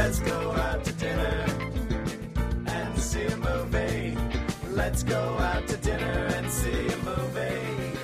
Let's go out to dinner and see a movie. Let's go out to dinner and see a movie.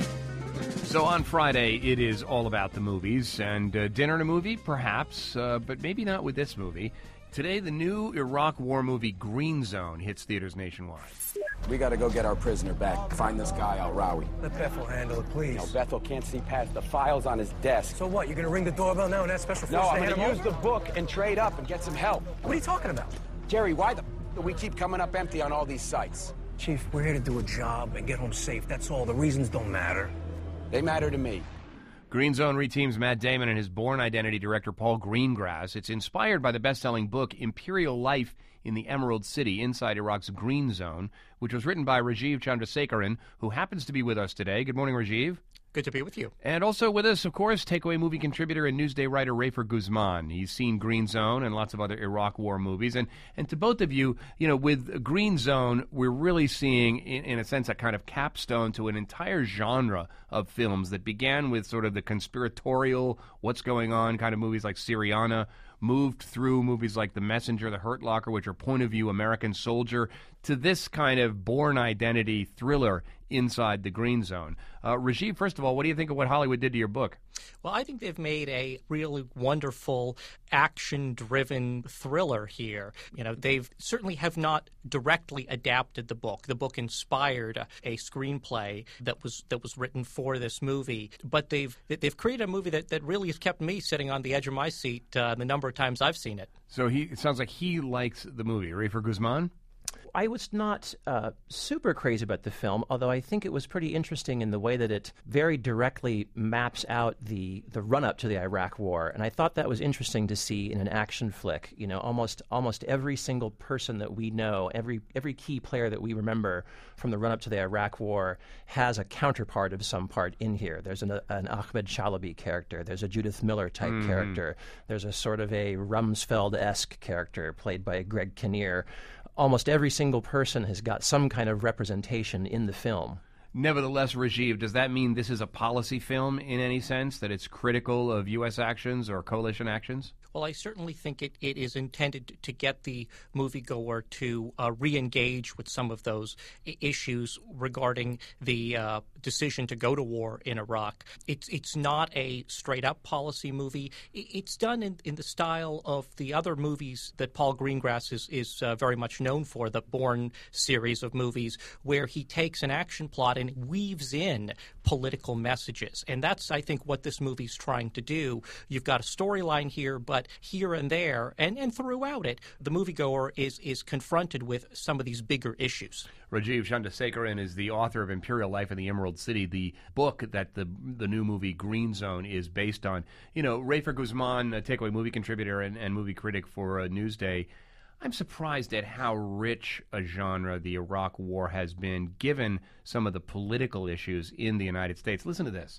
So on Friday, it is all about the movies, and dinner and a movie, perhaps, but maybe not with this movie. Today, the new Iraq War movie Green Zone hits theaters nationwide. We got to go get our prisoner back. Find this guy, Al-Rawi. Let Bethel handle it, please. No, Bethel can't see past the files on his desk. So what, you're going to ring the doorbell now and ask Special No, Forces I'm to going to hand use him the book and trade up and get some help. What are you talking about? Jerry, why the do we keep coming up empty on all these sites? Chief, we're here to do a job and get home safe. That's all. The reasons don't matter. They matter to me. Green Zone reteams Matt Damon and his Bourne Identity director Paul Greengrass. It's inspired by the best-selling book Imperial Life in the Emerald City, Inside Iraq's Green Zone, which was written by Rajiv Chandrasekaran, who happens to be with us today. Good morning, Rajiv. Good to be with you. And also with us, of course, Takeaway movie contributor and Newsday writer Rafer Guzman. He's seen Green Zone and lots of other Iraq War movies. And to both of you, you know, with Green Zone, we're really seeing, in a sense, a kind of capstone to an entire genre of films that began with sort of the conspiratorial, what's going on kind of movies like Syriana, moved through movies like The Messenger, The Hurt Locker, which are point-of-view American Soldier, to this kind of Bourne Identity thriller Inside the Green Zone. Rajiv, first of all, what do you think of what Hollywood did to your book? Well, I think they've made a really wonderful action-driven thriller here. You know, they've certainly have not directly adapted the book. The book inspired a screenplay that was written for this movie, but they've created a movie that really has kept me sitting on the edge of my seat the number of times I've seen it. So it sounds like he likes the movie. Rafer Guzman? I was not super crazy about the film, although I think it was pretty interesting in the way that it very directly maps out the run-up to the Iraq War. And I thought that was interesting to see in an action flick. You know, almost every single person that we know, every key player that we remember from the run-up to the Iraq War has a counterpart of some part in here. There's an Ahmed Chalabi character. There's a Judith Miller-type character. There's a sort of a Rumsfeld-esque character played by Greg Kinnear. Almost every single person has got some kind of representation in the film. Nevertheless, Rajiv, does that mean this is a policy film in any sense, that it's critical of U.S. actions or coalition actions? Well, I certainly think it is intended to get the moviegoer to re-engage with some of those issues regarding the decision to go to war in Iraq. It's not a straight-up policy movie. It's done in the style of the other movies that Paul Greengrass is very much known for, the Bourne series of movies, where he takes an action plot and weaves in political messages. And that's, I think, what this movie's trying to do. You've got a storyline here, but here and there, and throughout it, the moviegoer is confronted with some of these bigger issues. Rajiv Chandrasekaran is the author of Imperial Life in the Emerald City, the book that the new movie Green Zone is based on. You know, Rafer Guzman, a Takeaway movie contributor and movie critic for Newsday, I'm surprised at how rich a genre the Iraq War has been, given some of the political issues in the United States. Listen to this.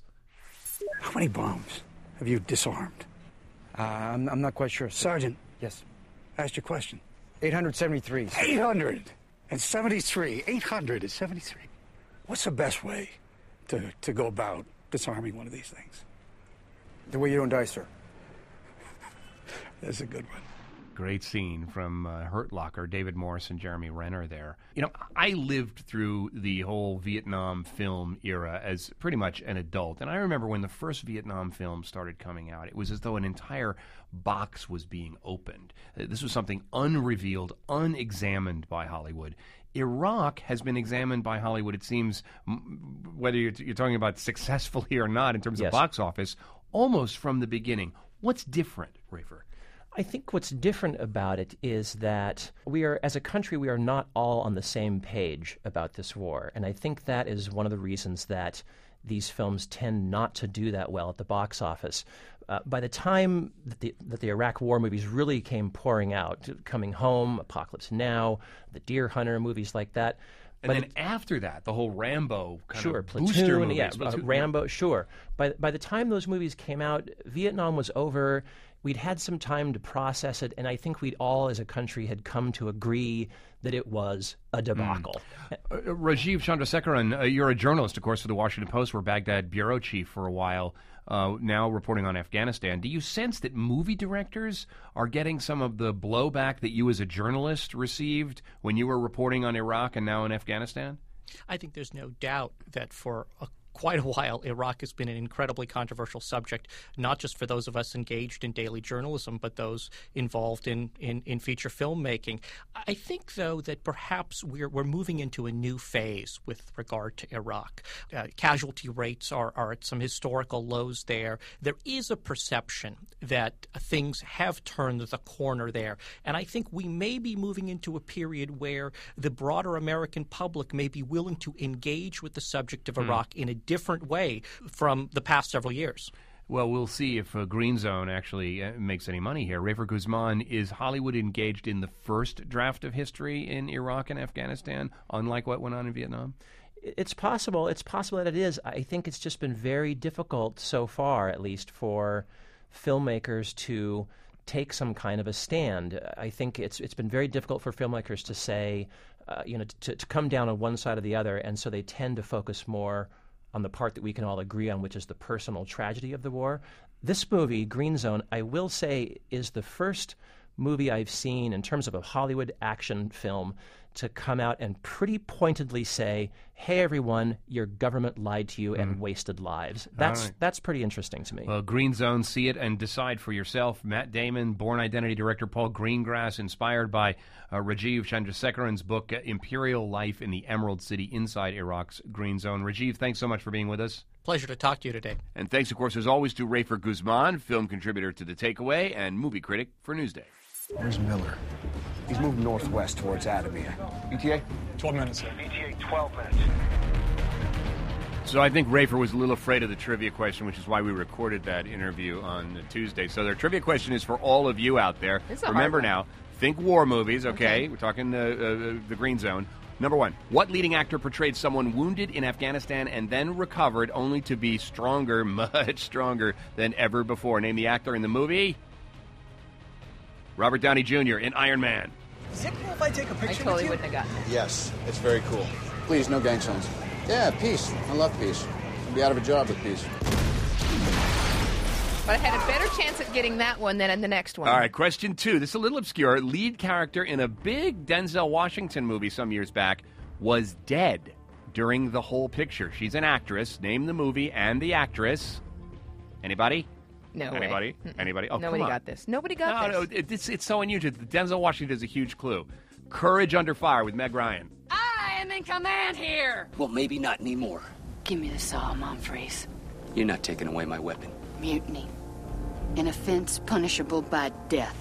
How many bombs have you disarmed? I'm not quite sure. Sergeant. Yes. Asked your question. 873. 873. 873. What's the best way to go about disarming one of these things? The way you don't die, sir. That's a good one. Great scene from Hurt Locker, David Morse and Jeremy Renner there. You know, I lived through the whole Vietnam film era as pretty much an adult. And I remember when the first Vietnam film started coming out, it was as though an entire box was being opened. This was something unrevealed, unexamined by Hollywood. Iraq has been examined by Hollywood, it seems, whether you're talking about successfully or not in terms of box office, almost from the beginning. What's different, Rafer? I think what's different about it is that we are, as a country, we are not all on the same page about this war. And I think that is one of the reasons that these films tend not to do that well at the box office. By the time that the Iraq War movies really came pouring out, Coming Home, Apocalypse Now, the Deer Hunter, movies like that. And then after that, the whole Rambo kind of Platoon, booster movies. Rambo, sure. By the time those movies came out, Vietnam was over. we'd had some time to process it, and I think we'd all as a country had come to agree that it was a debacle. Rajiv Chandrasekaran, you're a journalist, of course, for the Washington Post. We're Baghdad bureau chief for a while, now reporting on Afghanistan. Do you sense that movie directors are getting some of the blowback that you as a journalist received when you were reporting on Iraq and now in Afghanistan? I think there's no doubt that for quite a while, Iraq has been an incredibly controversial subject, not just for those of us engaged in daily journalism, but those involved in feature filmmaking. I think, though, that perhaps we're moving into a new phase with regard to Iraq. Casualty rates are at some historical lows there. There is a perception that things have turned the corner there, and I think we may be moving into a period where the broader American public may be willing to engage with the subject of Iraq in a different way from the past several years. Well, we'll see if Green Zone actually makes any money here. Rafer Guzman, is Hollywood engaged in the first draft of history in Iraq and Afghanistan, unlike what went on in Vietnam? It's possible. It's possible that it is. I think it's just been very difficult so far, at least, for filmmakers to take some kind of a stand. I think it's been very difficult for filmmakers to say, to come down on one side or the other, and so they tend to focus more on the part that we can all agree on, which is the personal tragedy of the war. This movie, Green Zone, I will say is the first movie I've seen in terms of a Hollywood action film to come out and pretty pointedly say, hey, everyone, your government lied to you and wasted lives. That's pretty interesting to me. Well, Green Zone, see it and decide for yourself. Matt Damon, Bourne Identity director Paul Greengrass, inspired by Rajiv Chandrasekaran's book, Imperial Life in the Emerald City Inside Iraq's Green Zone. Rajiv, thanks so much for being with us. Pleasure to talk to you today. And thanks, of course, as always, to Rafer Guzman, film contributor to The Takeaway and movie critic for Newsday. Where's Miller? He's moving northwest towards Adamir. ETA? 12 minutes, sir. ETA, 12 minutes. So I think Rafer was a little afraid of the trivia question, which is why we recorded that interview on Tuesday. So their trivia question is for all of you out there. Remember now, think war movies, okay? We're talking the Green Zone. Number one, what leading actor portrayed someone wounded in Afghanistan and then recovered only to be stronger, much stronger than ever before? Name the actor in the movie. Robert Downey Jr. in Iron Man. Is it cool if I take a picture I totally with you? wouldn't have gotten it. Yes, it's very cool. Please, no gang signs. Yeah, peace. I love peace. I'll be out of a job with peace. But I had a better chance at getting that one than in the next one. All right, question 2. This is a little obscure. Lead character in a big Denzel Washington movie some years back was dead during the whole picture. She's an actress. Name the movie and the actress. Anybody? No way. Anybody? Anybody? Oh, Nobody come on. got this. Nobody got No, it's so unusual. Denzel Washington is a huge clue. Courage Under Fire with Meg Ryan. I am in command here. Well, maybe not anymore. Give me the saw, Humphreys. You're not taking away my weapon. Mutiny. An offense punishable by death.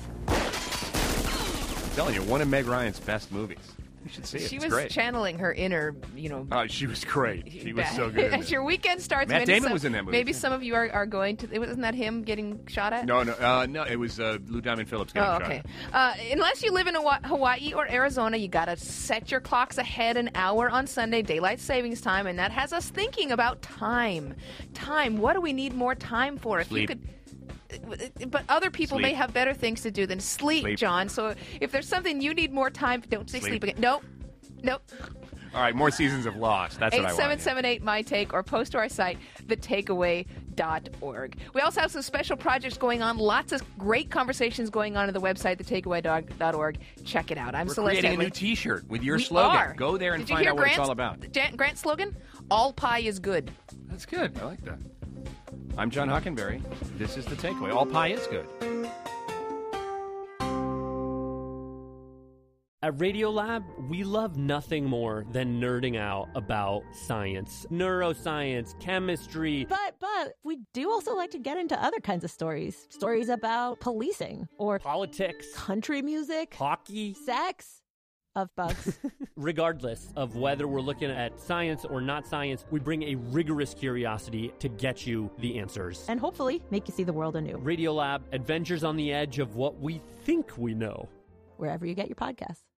I'm telling you, one of Meg Ryan's best movies. You should see it. She It's was great. channeling her inner, She was great. She was so good in As it. your weekend starts, Matt Damon was in that movie, Maybe too. some of you are going to. Wasn't that him getting shot at? No, it was Lou Diamond Phillips getting Oh, shot okay. at. Unless you live in Hawaii or Arizona, you got to set your clocks ahead an hour on Sunday, daylight savings time, and that has us thinking about time. Time. What do we need more time for? Sleep. If you could. But other people Sleep. may have better things to do than sleep, John. So if there's something you need more time, don't say sleep again. Nope. All right, more seasons of Lost. That's what I want. 8778 My Take, or post to our site, thetakeaway.org. We also have some special projects going on. Lots of great conversations going on at the website, thetakeaway.org. Check it out. I'm We're Celeste creating Headley. a new T-shirt with your We slogan. are. Go there and Did you find hear out what it's Grant's- all about. Grant's slogan? All pie is good. That's good. I like that. I'm John Hockenberry. This is The Takeaway. All pie is good. At Radiolab, we love nothing more than nerding out about science, neuroscience, chemistry. But we do also like to get into other kinds of stories. Stories about policing or politics, country music, hockey, sex, of bugs. Regardless of whether we're looking at science or not science, we bring a rigorous curiosity to get you the answers. And hopefully make you see the world anew. Radiolab, adventures on the edge of what we think we know. Wherever you get your podcasts.